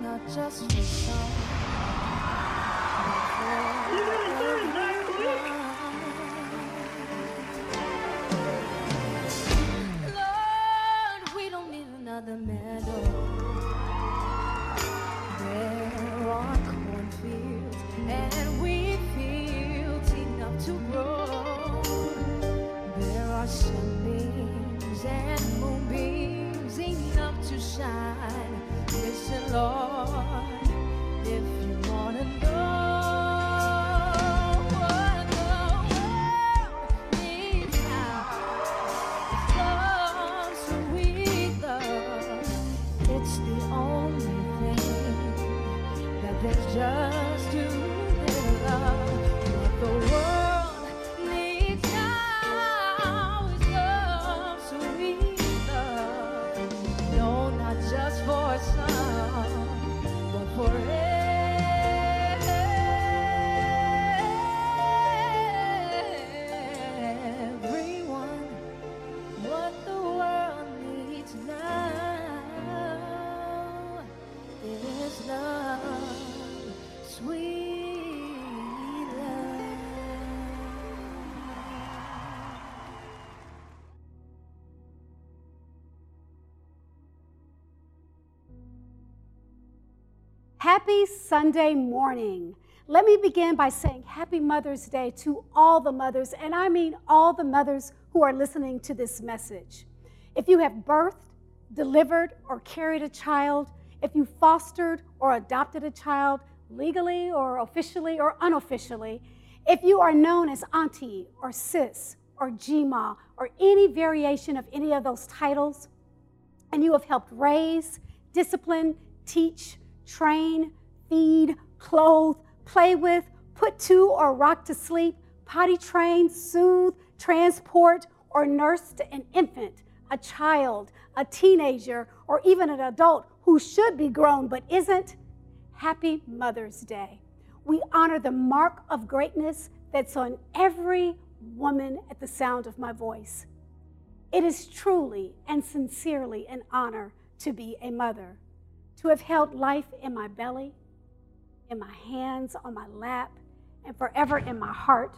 not just for some, but for everyone. Lord, we don't need another medal. There are cornfields and wheat fields enough to grow. There are sunbeams and moonbeams enough to shine. Listen, Lord, if you want to know what the world needs now, love, sweet love. It's the only thing that there's just too little love. What the world needs now is love, sweet love. No, not just for some, but for everyone. What the world needs now is love, sweet love. Happy Sunday morning. Let me begin by saying Happy Mother's Day to all the mothers, and I mean all the mothers who are listening to this message. If you have birthed, delivered, or carried a child, if you fostered or adopted a child legally or officially or unofficially, if you are known as auntie or sis or Gma or any variation of any of those titles, and you have helped raise, discipline, teach, train, feed, clothe, play with, put to or rock to sleep, potty train, soothe, transport, or nursed an infant, a child, a teenager, or even an adult who should be grown but isn't, Happy Mother's Day. We honor the mark of greatness that's on every woman at the sound of my voice. It is truly and sincerely an honor to be a mother, to have held life in my belly, in my hands, on my lap, and forever in my heart,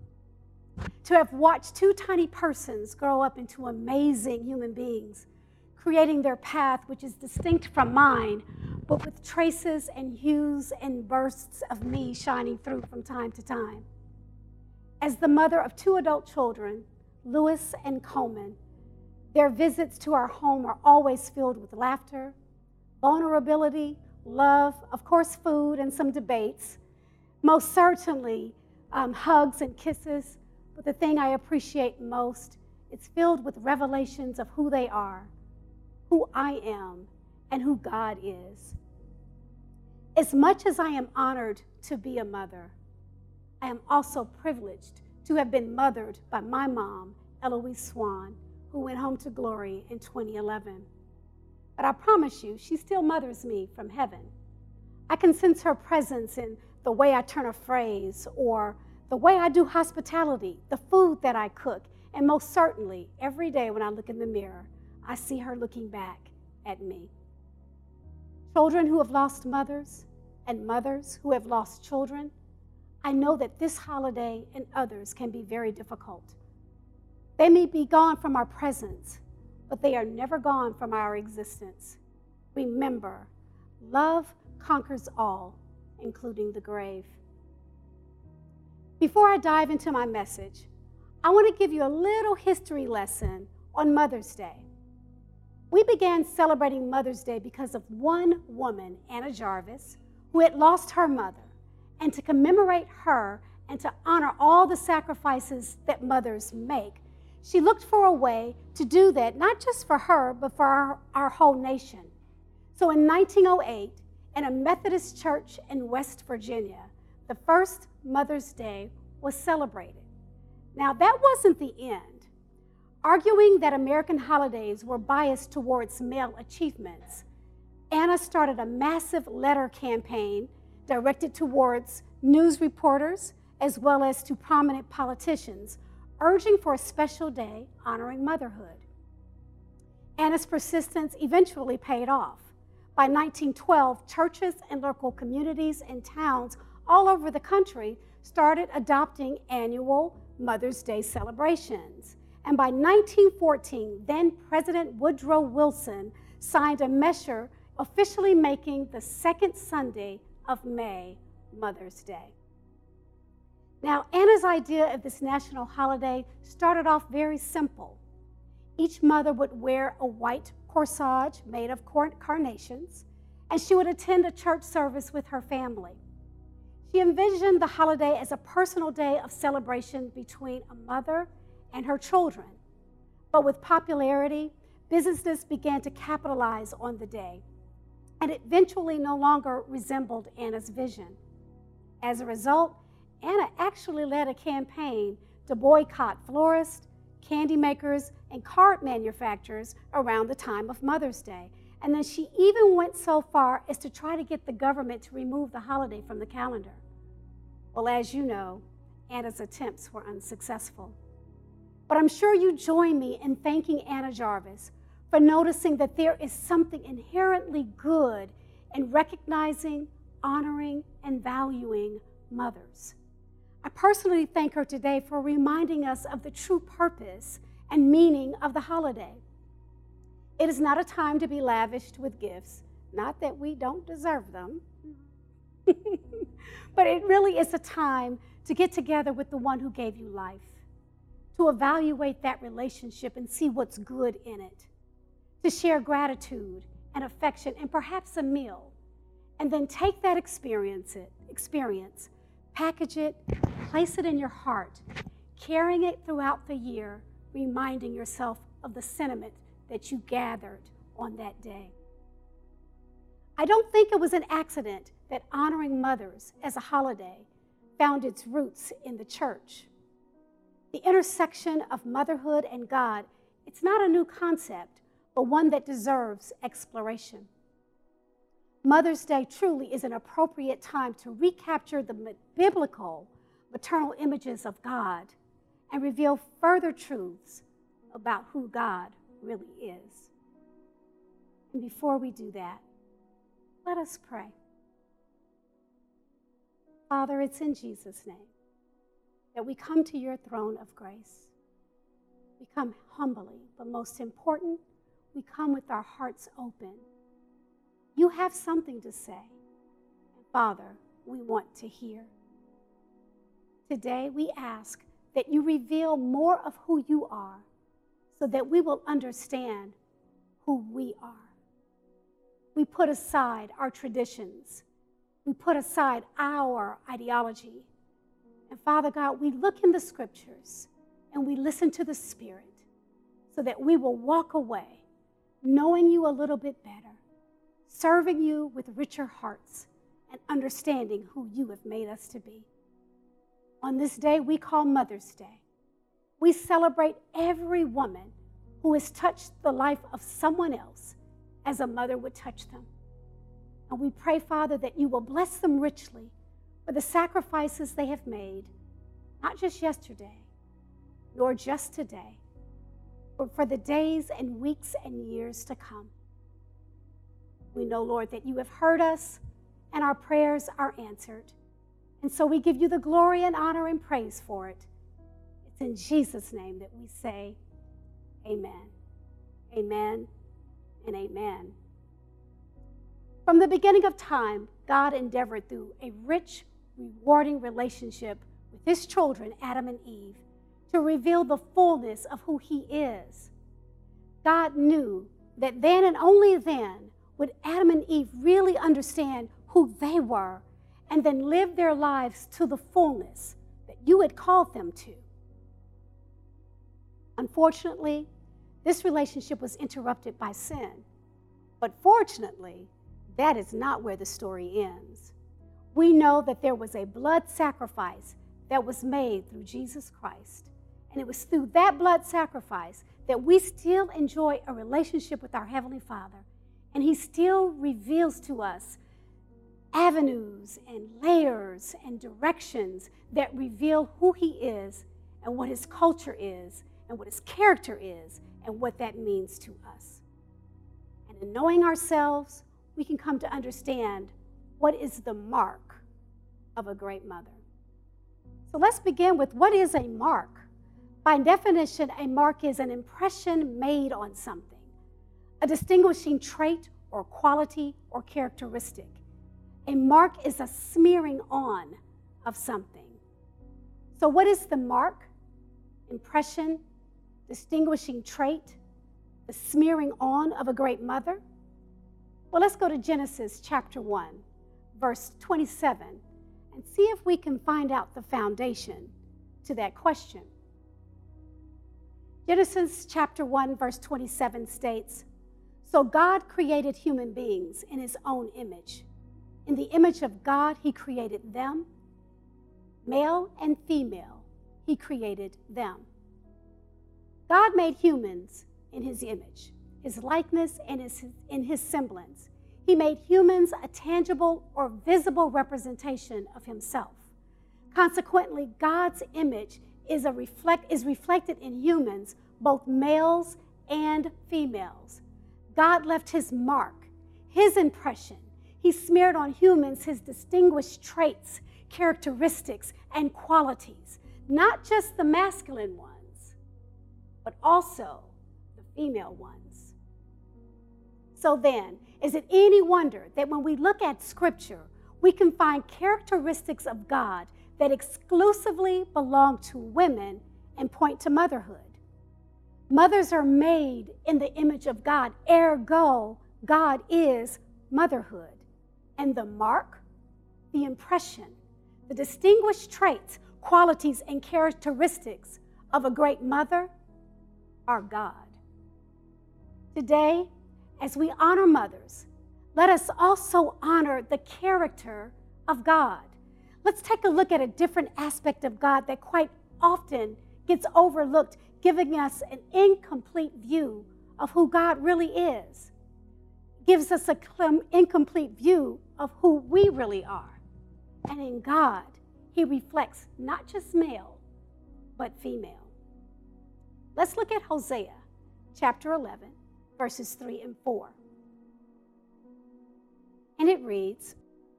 to have watched two tiny persons grow up into amazing human beings, creating their path, which is distinct from mine, but with traces and hues and bursts of me shining through from time to time. As the mother of two adult children, Lewis and Coleman, their visits to our home are always filled with laughter, vulnerability, love, of course, food, and some debates. Most certainly, hugs and kisses. But the thing I appreciate most, it's filled with revelations of who they are, who I am, and who God is. As much as I am honored to be a mother, I am also privileged to have been mothered by my mom, Eloise Swan, who went home to glory in 2011. But I promise you, she still mothers me from heaven. I can sense her presence in the way I turn a phrase or the way I do hospitality, the food that I cook, and most certainly, every day when I look in the mirror, I see her looking back at me. Children who have lost mothers and mothers who have lost children, I know that this holiday and others can be very difficult. They may be gone from our presence, but they are never gone from our existence. Remember, love conquers all, including the grave. Before I dive into my message, I want to give you a little history lesson on Mother's Day. We began celebrating Mother's Day because of one woman, Anna Jarvis, who had lost her mother, and to commemorate her and to honor all the sacrifices that mothers make, she looked for a way to do that, not just for her, but for our whole nation. So in 1908, in a Methodist church in West Virginia, the first Mother's Day was celebrated. Now, that wasn't the end. Arguing that American holidays were biased towards male achievements, Anna started a massive letter campaign directed towards news reporters as well as to prominent politicians, urging for a special day honoring motherhood. Anna's persistence eventually paid off. By 1912, churches and local communities and towns all over the country started adopting annual Mother's Day celebrations. And by 1914, then President Woodrow Wilson signed a measure officially making the second Sunday of May Mother's Day. Now, Anna's idea of this national holiday started off very simple. Each mother would wear a white corsage made of carnations, and she would attend a church service with her family. She envisioned the holiday as a personal day of celebration between a mother and her children. But with popularity, businesses began to capitalize on the day, and it eventually no longer resembled Anna's vision. As a result, Anna actually led a campaign to boycott florists, candy makers, and card manufacturers around the time of Mother's Day. And then she even went so far as to try to get the government to remove the holiday from the calendar. Well, as you know, Anna's attempts were unsuccessful. But I'm sure you join me in thanking Anna Jarvis for noticing that there is something inherently good in recognizing, honoring, and valuing mothers. I personally thank her today for reminding us of the true purpose and meaning of the holiday. It is not a time to be lavished with gifts, not that we don't deserve them, but it really is a time to get together with the one who gave you life, to evaluate that relationship and see what's good in it, to share gratitude and affection and perhaps a meal, and then take that experience, package it, place it in your heart, carrying it throughout the year, reminding yourself of the sentiment that you gathered on that day. I don't think it was an accident that honoring mothers as a holiday found its roots in the church. The intersection of motherhood and God, it's not a new concept, but one that deserves exploration. Mother's Day truly is an appropriate time to recapture the biblical maternal images of God and reveal further truths about who God really is. And before we do that, let us pray. Father, it's in Jesus' name that we come to your throne of grace. We come humbly, but most important, we come with our hearts open. You have something to say. And Father, we want to hear. Today, we ask that you reveal more of who you are so that we will understand who we are. We put aside our traditions. We put aside our ideology. And Father God, we look in the scriptures and we listen to the Spirit so that we will walk away knowing you a little bit better, serving you with richer hearts and understanding who you have made us to be. On this day we call Mother's Day, we celebrate every woman who has touched the life of someone else as a mother would touch them. And we pray, Father, that you will bless them richly for the sacrifices they have made, not just yesterday, nor just today, but for the days and weeks and years to come. We know, Lord, that you have heard us and our prayers are answered. And so we give you the glory and honor and praise for it. It's in Jesus' name that we say amen, amen, and amen. From the beginning of time, God endeavored through a rich, rewarding relationship with his children, Adam and Eve, to reveal the fullness of who he is. God knew that then and only then would Adam and Eve really understand who they were and then live their lives to the fullness that you had called them to. Unfortunately, this relationship was interrupted by sin. But fortunately, that is not where the story ends. We know that there was a blood sacrifice that was made through Jesus Christ. And it was through that blood sacrifice that we still enjoy a relationship with our Heavenly Father. And he still reveals to us avenues and layers and directions that reveal who he is and what his culture is and what his character is and what that means to us. And in knowing ourselves, we can come to understand what is the mark of a great mother. So let's begin with what is a mark. By definition, a mark is an impression made on something, a distinguishing trait or quality or characteristic. A mark is a smearing on of something. So what is the mark? Impression, distinguishing trait, the smearing on of a great mother? Well, let's go to Genesis chapter 1, verse 27, and see if we can find out the foundation to that question. Genesis chapter 1, verse 27 states, "So God created human beings in his own image. In the image of God, he created them. Male and female, he created them." God made humans in his image, his likeness, and in his semblance. He made humans a tangible or visible representation of himself. Consequently, God's image is reflected in humans, both males and females. God left his mark, his impression. He smeared on humans his distinguished traits, characteristics, and qualities, not just the masculine ones, but also the female ones. So then, is it any wonder that when we look at Scripture, we can find characteristics of God that exclusively belong to women and point to motherhood? Mothers are made in the image of God, ergo, God is motherhood. And the mark, the impression, the distinguished traits, qualities, and characteristics of a great mother are God. Today, as we honor mothers, let us also honor the character of God. Let's take a look at a different aspect of God that quite often gets overlooked, giving us an incomplete view of who God really is. Gives us an incomplete view of who we really are. And in God, he reflects not just male, but female. Let's look at Hosea chapter 11, verses 3 and 4. And it reads,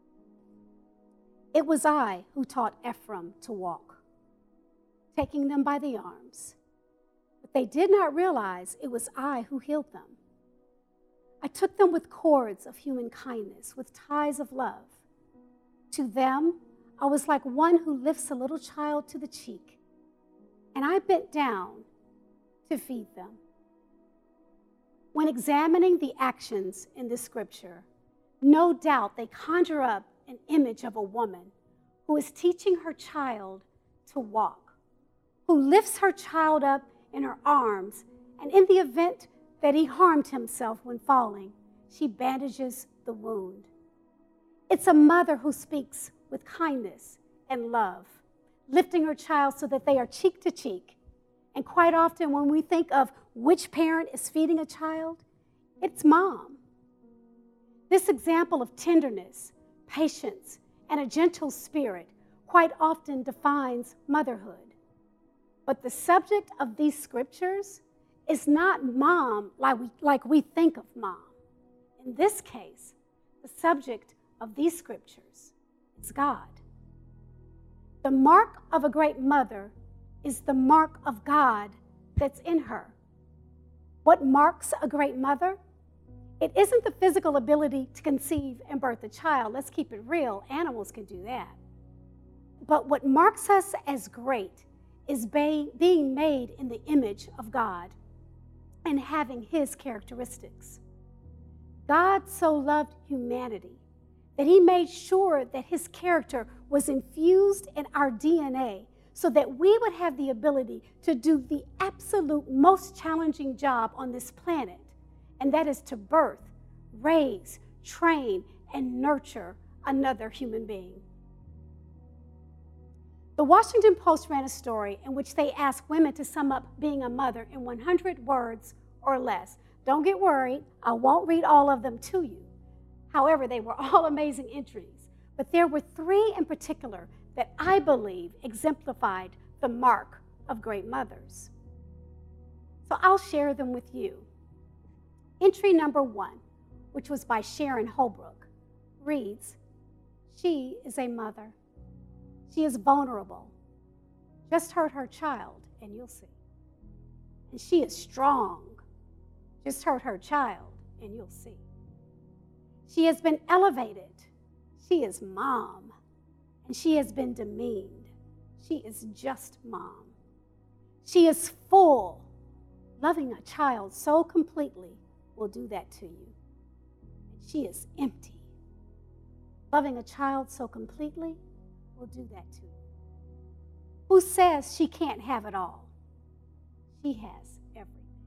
"It was I who taught Ephraim to walk, taking them by the arms. But they did not realize it was I who healed them. I took them with cords of human kindness, with ties of love. To them, I was like one who lifts a little child to the cheek, and I bent down to feed them." When examining the actions in this scripture, no doubt they conjure up an image of a woman who is teaching her child to walk, who lifts her child up in her arms, and in the event that he harmed himself when falling, she bandages the wound. It's a mother who speaks with kindness and love, lifting her child so that they are cheek to cheek. And quite often when we think of which parent is feeding a child, it's mom. This example of tenderness, patience, and a gentle spirit quite often defines motherhood. But the subject of these scriptures is not mom like we think of mom. In this case, the subject of these scriptures is God. The mark of a great mother is the mark of God that's in her. What marks a great mother? It isn't the physical ability to conceive and birth a child. Let's keep it real. Animals can do that. But what marks us as great is being made in the image of God and having his characteristics. God so loved humanity that he made sure that his character was infused in our DNA so that we would have the ability to do the absolute most challenging job on this planet, and that is to birth, raise, train, and nurture another human being. The Washington Post ran a story in which they asked women to sum up being a mother in 100 words or less. Don't get worried, I won't read all of them to you. However, they were all amazing entries, but there were 3 in particular that I believe exemplified the mark of great mothers. So I'll share them with you. Entry number 1, which was by Sharon Holbrook, reads, "She is a mother. She is vulnerable. Just hurt her child and you'll see. And she is strong. Just hurt her child and you'll see. She has been elevated. She is mom. And she has been demeaned. She is just mom. She is full. Loving a child so completely will do that to you. And she is empty. Loving a child so completely will do that to you. Who says she can't have it all? She has everything."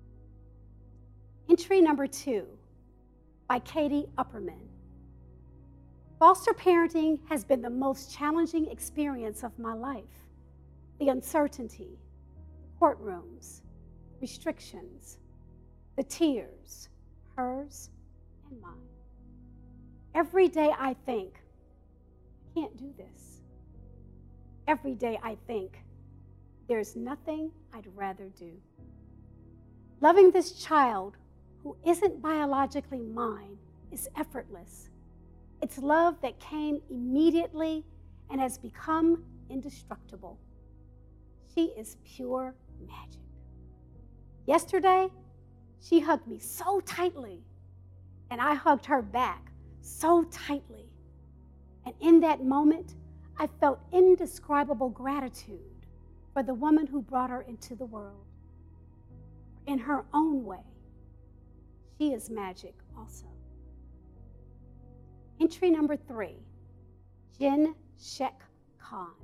Entry number 2 by Katie Upperman. "Foster parenting has been the most challenging experience of my life. The uncertainty, courtrooms, restrictions, the tears, hers and mine. Every day I think, I can't do this. Every day I think, there's nothing I'd rather do. Loving this child who isn't biologically mine is effortless. It's love that came immediately and has become indestructible. She is pure magic. Yesterday, she hugged me so tightly, and I hugged her back so tightly. And in that moment, I felt indescribable gratitude for the woman who brought her into the world. In her own way, she is magic also." Entry number 3, Jen Shek Khan.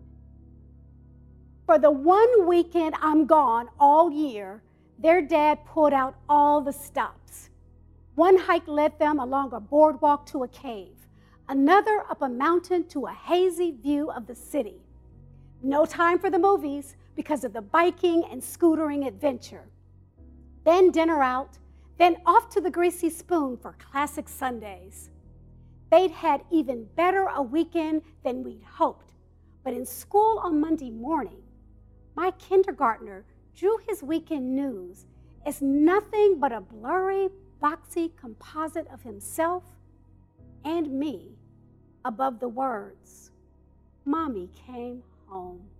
"For the one weekend I'm gone all year, their dad pulled out all the stops. One hike led them along a boardwalk to a cave, another up a mountain to a hazy view of the city. No time for the movies because of the biking and scootering adventure. Then dinner out, then off to the Greasy Spoon for classic Sundays. They'd had even better a weekend than we'd hoped, but in school on Monday morning, my kindergartner drew his weekend news as nothing but a blurry, boxy composite of himself and me above the words, 'Mommy came home.'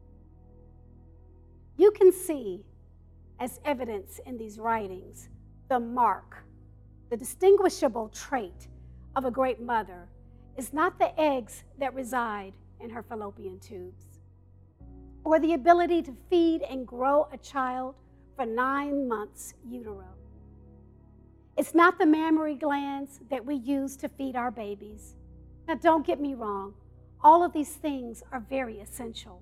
You can see, as evidence in these writings, the mark, the distinguishable trait of a great mother is not the eggs that reside in her fallopian tubes, or the ability to feed and grow a child for 9 months utero. It's not the mammary glands that we use to feed our babies. Now, don't get me wrong, all of these things are very essential.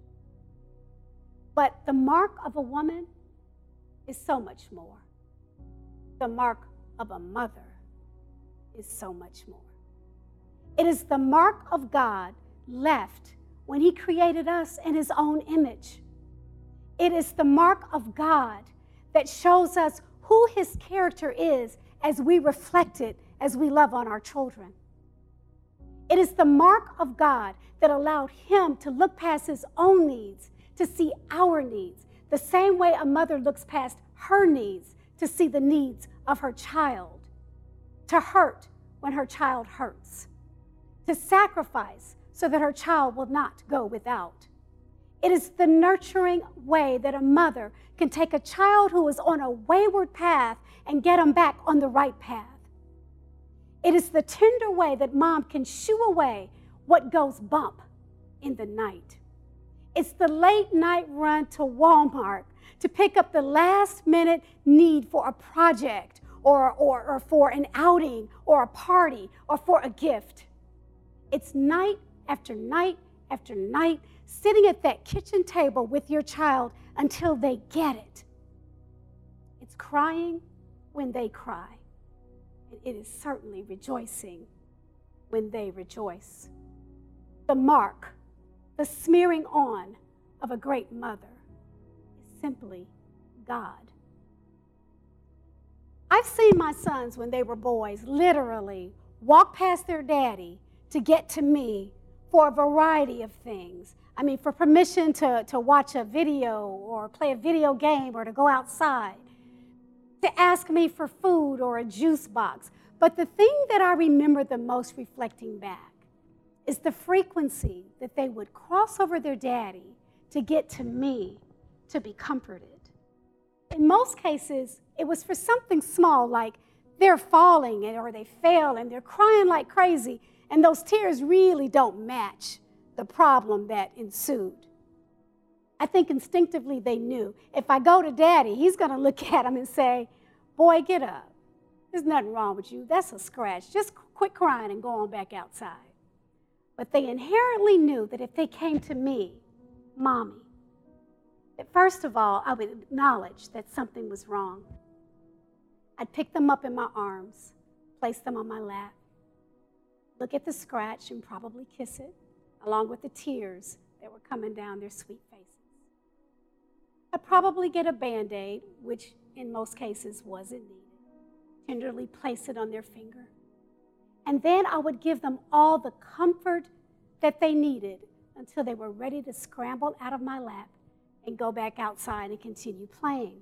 But the mark of a woman is so much more. The mark of a mother is so much more. It is the mark of God left when He created us in His own image. It is the mark of God that shows us who His character is as we reflect it as we love on our children. It is the mark of God that allowed Him to look past His own needs to see our needs, the same way a mother looks past her needs to see the needs of her child, to hurt when her child hurts, to sacrifice so that her child will not go without. It is the nurturing way that a mother can take a child who is on a wayward path and get them back on the right path. It is the tender way that mom can shoo away what goes bump in the night. It's the late night run to Walmart to pick up the last minute need for a project or for an outing or a party or for a gift. It's night after night after night sitting at that kitchen table with your child until they get it. It's crying when they cry. And it is certainly rejoicing when they rejoice. The mark, the smearing on of a great mother is simply God. I've seen my sons when they were boys literally walk past their daddy to get to me for a variety of things. I mean, for permission to watch a video or play a video game or to go outside, to ask me for food or a juice box. But the thing that I remember the most reflecting back is the frequency that they would cross over their daddy to get to me to be comforted. In most cases, it was for something small, like they're falling or they fell and they're crying like crazy, and those tears really don't match the problem that ensued. I think instinctively they knew, if I go to daddy, he's going to look at him and say, boy, get up. There's nothing wrong with you. That's a scratch. Just quit crying and go on back outside. But they inherently knew that if they came to me, mommy, that first of all, I would acknowledge that something was wrong. I'd pick them up in my arms, place them on my lap, look at the scratch and probably kiss it, along with the tears that were coming down their sweet faces. I'd probably get a Band-Aid, which in most cases wasn't needed, tenderly place it on their finger. And then I would give them all the comfort that they needed until they were ready to scramble out of my lap and go back outside and continue playing.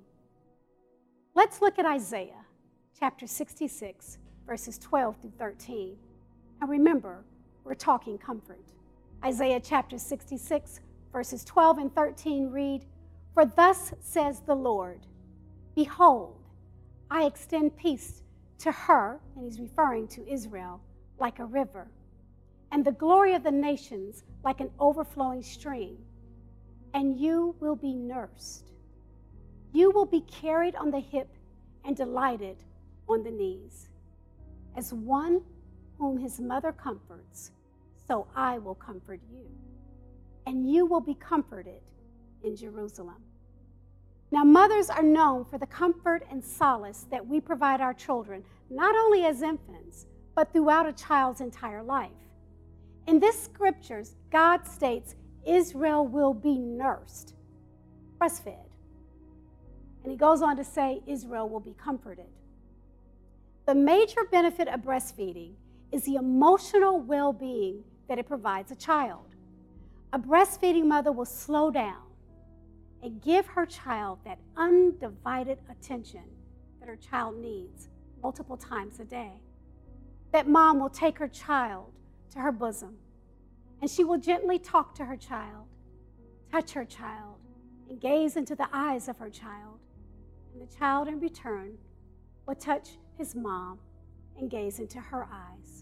Let's look at Isaiah chapter 66, verses 12 through 13. And remember, we're talking comfort. Isaiah chapter 66, verses 12 and 13 read, "For thus says the Lord, behold, I extend peace to her," and he's referring to Israel, "like a river, and the glory of the nations like an overflowing stream. And you will be nursed. You will be carried on the hip and delighted on the knees. As one whom his mother comforts, so I will comfort you. And you will be comforted in Jerusalem." Now, mothers are known for the comfort and solace that we provide our children, not only as infants, but throughout a child's entire life. In this scriptures, God states Israel will be nursed, breastfed. And he goes on to say Israel will be comforted. The major benefit of breastfeeding is the emotional well-being that it provides a child. A breastfeeding mother will slow down and give her child that undivided attention that her child needs multiple times a day. That mom will take her child to her bosom, and she will gently talk to her child, touch her child, and gaze into the eyes of her child. And the child in return will touch his mom and gaze into her eyes.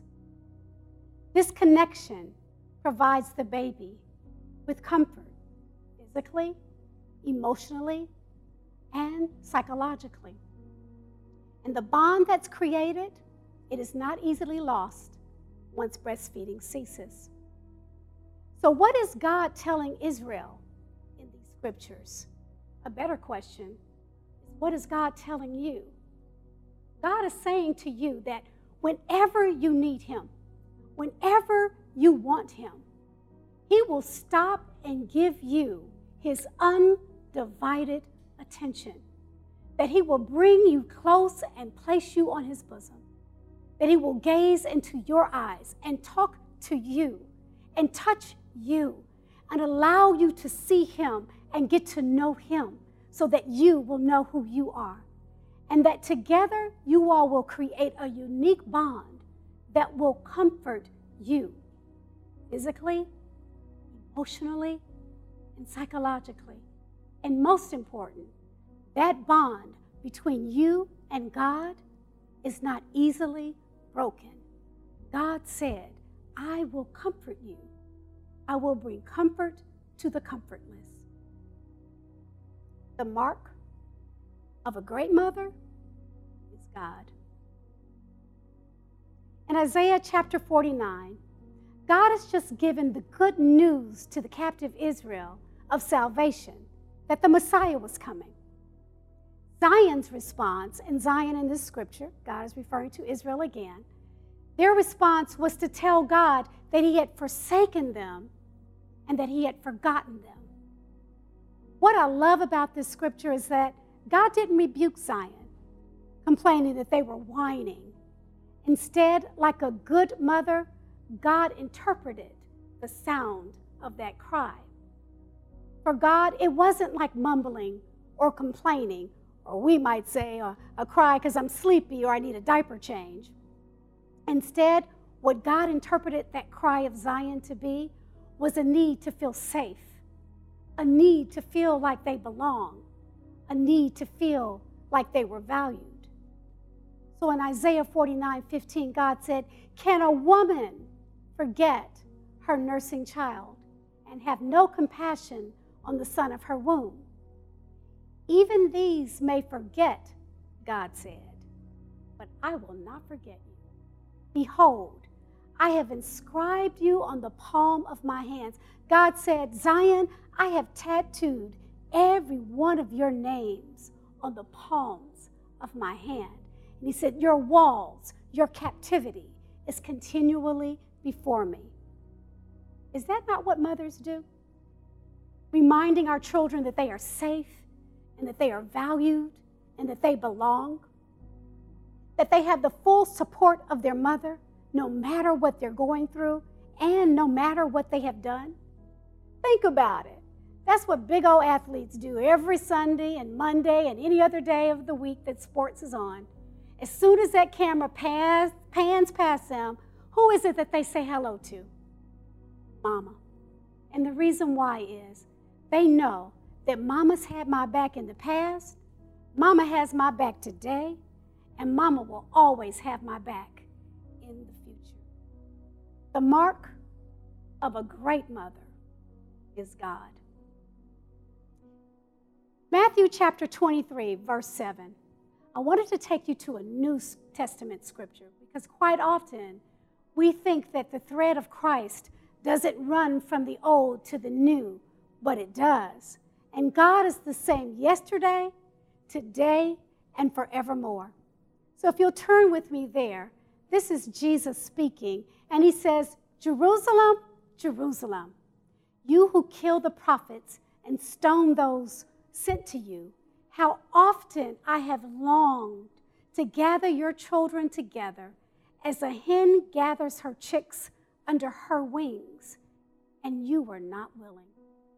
This connection provides the baby with comfort, physically, emotionally, and psychologically. And the bond that's created, it is not easily lost once breastfeeding ceases. So what is God telling Israel in these scriptures? A better question is, what is God telling you? God is saying to you that whenever you need him, whenever you want him, he will stop and give you his undivided attention, that he will bring you close and place you on his bosom, that he will gaze into your eyes and talk to you and touch you and allow you to see him and get to know him so that you will know who you are, and that together you all will create a unique bond that will comfort you physically, emotionally, and psychologically. And most important, that bond between you and God is not easily broken. God said, I will comfort you. I will bring comfort to the comfortless. The mark of a great mother is God. In Isaiah chapter 49, God has just given the good news to the captive Israel of salvation, that the Messiah was coming. Zion's response, and Zion in this scripture, God is referring to Israel again, their response was to tell God that he had forsaken them and that he had forgotten them. What I love about this scripture is that God didn't rebuke Zion, complaining that they were whining. Instead, like a good mother, God interpreted the sound of that cry. For God, it wasn't like mumbling or complaining, or we might say a cry because I'm sleepy or I need a diaper change. Instead, what God interpreted that cry of Zion to be was a need to feel safe, a need to feel like they belong, a need to feel like they were valued. So in Isaiah 49:15, God said, "Can a woman forget her nursing child and have no compassion on the son of her womb? Even these may forget," God said, "but I will not forget you. Behold, I have inscribed you on the palm of my hands." God said, "Zion, I have tattooed every one of your names on the palms of my hand." And he said, "Your walls, your captivity is continually before me." Is that not what mothers do? Reminding our children that they are safe and that they are valued and that they belong, that they have the full support of their mother no matter what they're going through and no matter what they have done. Think about it. That's what big old athletes do every Sunday and Monday and any other day of the week that sports is on. As soon as that camera pans past them, who is it that they say hello to? Mama. And the reason why is they know that mama's had my back in the past, mama has my back today, and mama will always have my back in the future. The mark of a great mother is God. Matthew chapter 23, verse 7. I wanted to take you to a New Testament scripture because quite often we think that the thread of Christ doesn't run from the old to the new, but it does. And God is the same yesterday, today, and forevermore. So if you'll turn with me there, this is Jesus speaking, and he says, "Jerusalem, Jerusalem, you who kill the prophets and stone those sent to you, how often I have longed to gather your children together as a hen gathers her chicks under her wings, and you were not willing."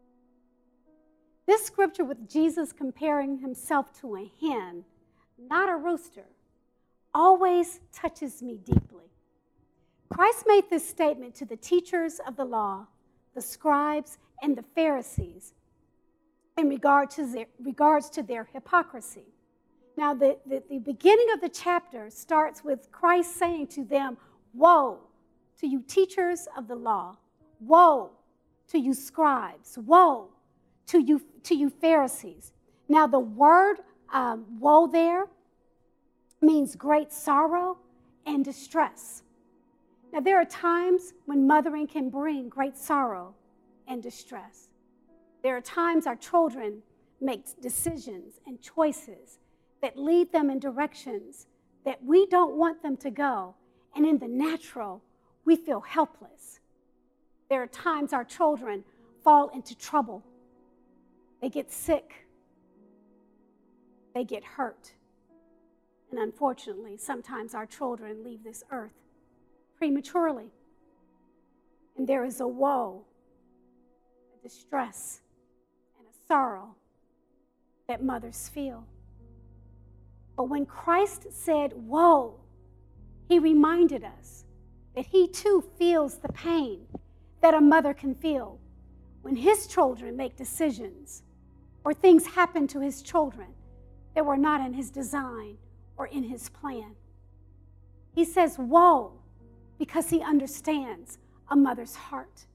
This scripture with Jesus comparing himself to a hen, not a rooster, always touches me deeply. Christ made this statement to the teachers of the law, the scribes, and the Pharisees in regards to their hypocrisy. Now, the beginning of the chapter starts with Christ saying to them, "Woe to you teachers of the law. Woe to you scribes. Woe to you Pharisees." Now, the word woe there means great sorrow and distress. Now, there are times when mothering can bring great sorrow and distress. There are times our children make decisions and choices that lead them in directions that we don't want them to go, and in the natural, we feel helpless. There are times our children fall into trouble. They get sick. They get hurt. And unfortunately, sometimes our children leave this earth prematurely. And there is a woe, a distress, and a sorrow that mothers feel. But when Christ said, "Woe," he reminded us that he too feels the pain that a mother can feel when his children make decisions or things happen to his children that were not in his design or in his plan. He says, "Woe," because he understands a mother's heart.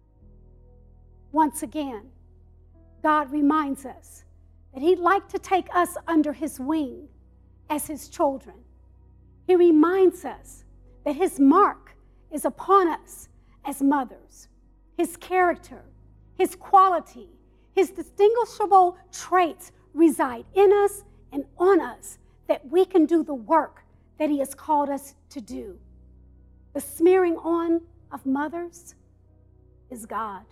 Once again, God reminds us that he'd like to take us under his wing as his children. He reminds us that his mark is upon us as mothers. His character, his quality, his distinguishable traits reside in us and on us that we can do the work that he has called us to do. The smearing on of mothers is God.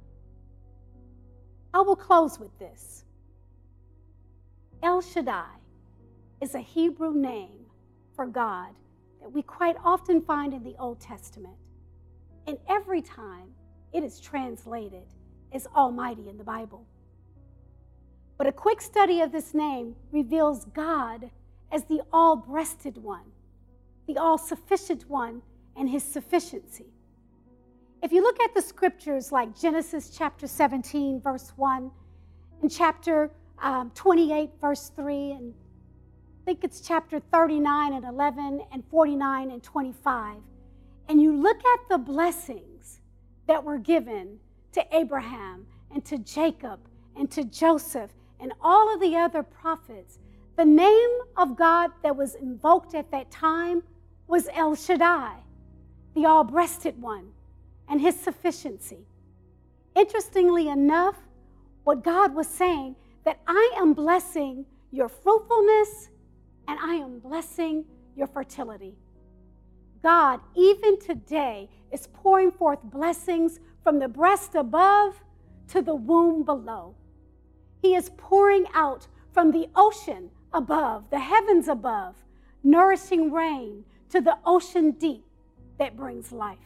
I will close with this. El Shaddai is a Hebrew name for God that we quite often find in the Old Testament. And every time it is translated as Almighty in the Bible. But a quick study of this name reveals God as the all-breasted one, the all-sufficient one and his sufficiency. If you look at the scriptures like Genesis chapter 17, verse 1, and chapter 28, verse 3, and I think it's chapter 39 and 11 and 49 and 25, and you look at the blessings that were given to Abraham and to Jacob and to Joseph and all of the other prophets, the name of God that was invoked at that time was El Shaddai, the all-breasted one, and his sufficiency. Interestingly enough, what God was saying, that I am blessing your fruitfulness and I am blessing your fertility. God, even today, is pouring forth blessings from the breast above to the womb below. He is pouring out from the ocean above, the heavens above, nourishing rain to the ocean deep that brings life.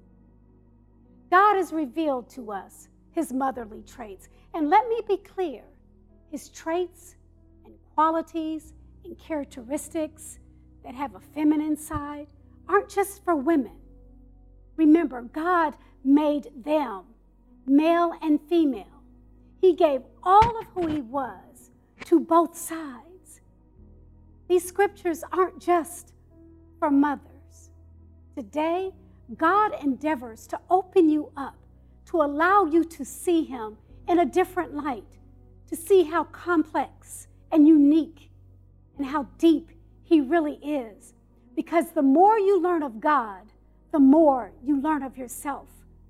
God has revealed to us his motherly traits. And let me be clear, his traits and qualities and characteristics that have a feminine side aren't just for women. Remember, God made them, male and female. He gave all of who he was to both sides. These scriptures aren't just for mothers. Today, God endeavors to open you up, to allow you to see him in a different light, to see how complex and unique and how deep he really is. Because the more you learn of God, the more you learn of yourself.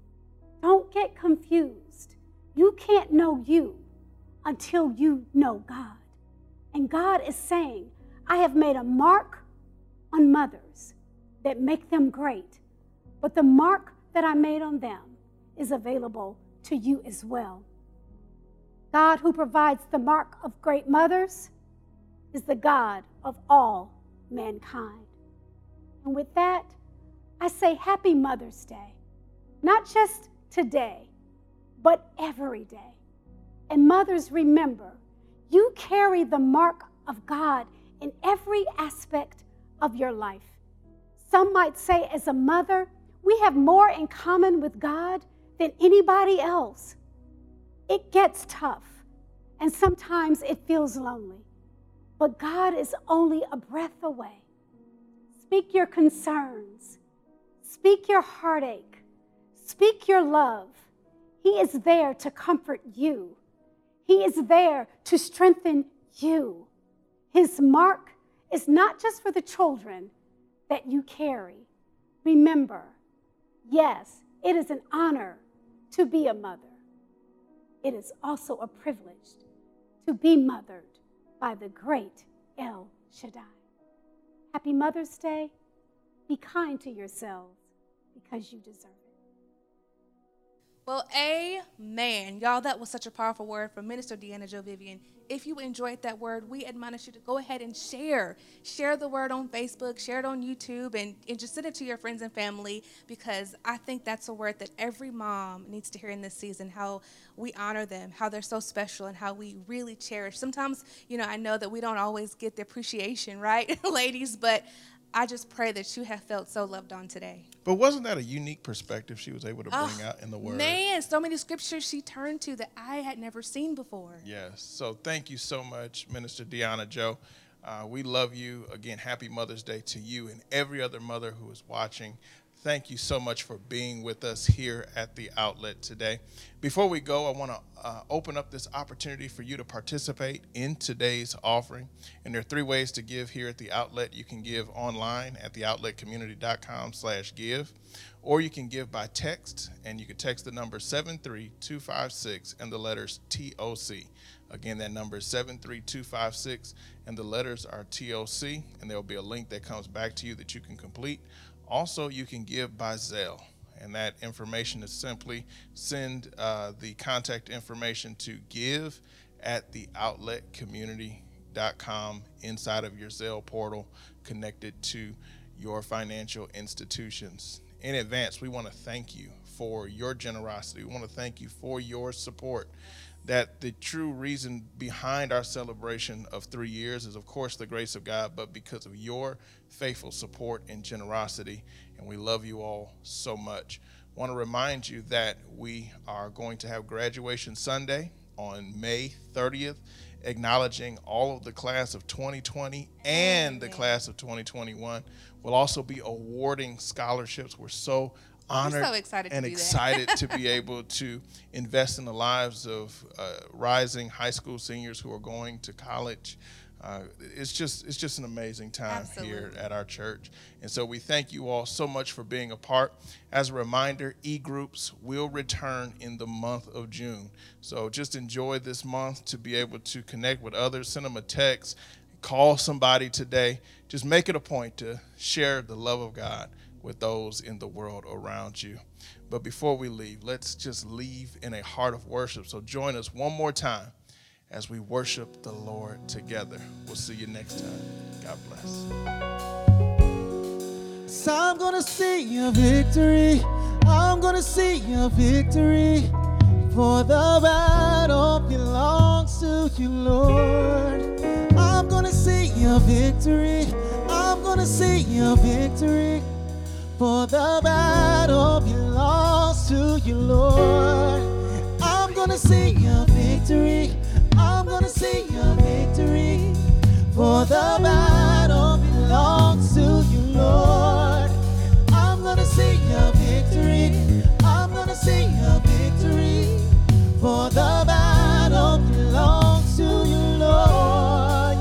Don't get confused. You can't know you until you know God. And God is saying, I have made a mark on mothers that make them great, but the mark that I made on them is available to you as well. God, who provides the mark of great mothers, is the God of all mankind. And with that, I say happy Mother's Day, not just today, but every day. And mothers, remember, you carry the mark of God in every aspect of your life. Some might say, as a mother, we have more in common with God than anybody else. It gets tough, and sometimes it feels lonely, but God is only a breath away. Speak your concerns. Speak your heartache. Speak your love. He is there to comfort you. He is there to strengthen you. His mark is not just for the children that you carry. Remember, yes, it is an honor to be a mother. It is also a privilege to be mothered by the great El Shaddai. Happy Mother's Day. Be kind to yourselves because you deserve it. Well, amen. Y'all, that was such a powerful word from Minister Deanna Jo Vivian. If you enjoyed that word, we admonish you to go ahead and share. Share the word on Facebook, share it on YouTube, and just send it to your friends and family, because I think that's a word that every mom needs to hear in this season, how we honor them, how they're so special, and how we really cherish. Sometimes, I know that we don't always get the appreciation, right, ladies, but I just pray that you have felt so loved on today. But wasn't that a unique perspective she was able to bring out in the word? Man, so many scriptures she turned to that I had never seen before. Yes. So thank you so much, Minister Deanna Jo. We love you. Again, happy Mother's Day to you and every other mother who is watching. Thank you so much for being with us here at the Outlet today. Before we go, I want to open up this opportunity for you to participate in today's offering. And there are 3 ways to give here at the Outlet. You can give online at theoutletcommunity.com/give, or you can give by text, and you can text the number 73256 and the letters TOC. Again, that number is 73256 and the letters are TOC, and there will be a link that comes back to you that you can complete. Also, you can give by Zelle, and that information is simply send the contact information to give@theoutletcommunity.com inside of your Zelle portal connected to your financial institutions. in advance, we want to thank you for your generosity. We want to thank you for your support. That the true reason behind our celebration of 3 years is, of course, the grace of God, but because of your faithful support and generosity. And we love you all so much. I want to remind you that we are going to have graduation Sunday on May 30th, acknowledging all of the class of 2020 and the class of 2021. We'll also be awarding scholarships. We're so honored so excited and to do that. excited to be able to invest in the lives of rising high school seniors who are going to college. It's just an amazing time here Absolutely. at our church. And so we thank you all so much for being a part. As a reminder, e-groups will return in the month of June. So just enjoy this month to be able to connect with others, send them a text, call somebody today. Just make it a point to share the love of God with those in the world around you. But before we leave, let's just leave in a heart of worship. So join us one more time as we worship the Lord together. We'll see you next time. God bless. So I'm gonna see your victory. I'm gonna see your victory. For the battle belongs to you, Lord. I'm gonna see your victory. I'm gonna see your victory. For the battle belongs to you, Lord. I'm gonna see your victory. I'm gonna see your victory. For the battle belongs to you, Lord. I'm gonna see your victory. I'm gonna see your victory. For the battle belongs to you, Lord.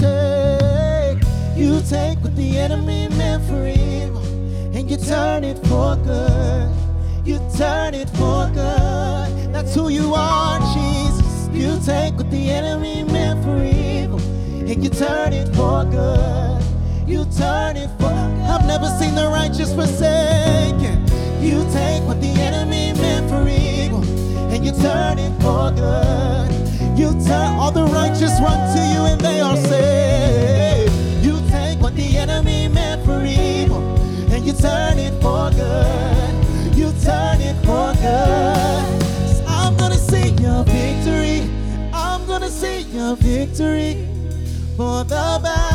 You take what the enemy meant for evil, and you turn it for good. You turn it for good. That's who you are, Jesus. You take what the enemy meant for evil, and you turn it for good. You turn it for good. I've never seen the righteous forsaken. You take what the enemy meant for evil, and you turn it for good. You turn, all the righteous run to you and they are saved. You take what the enemy meant for evil, and you turn it for good. You turn it for good. So I'm gonna see your victory. I'm gonna see your victory. For the battle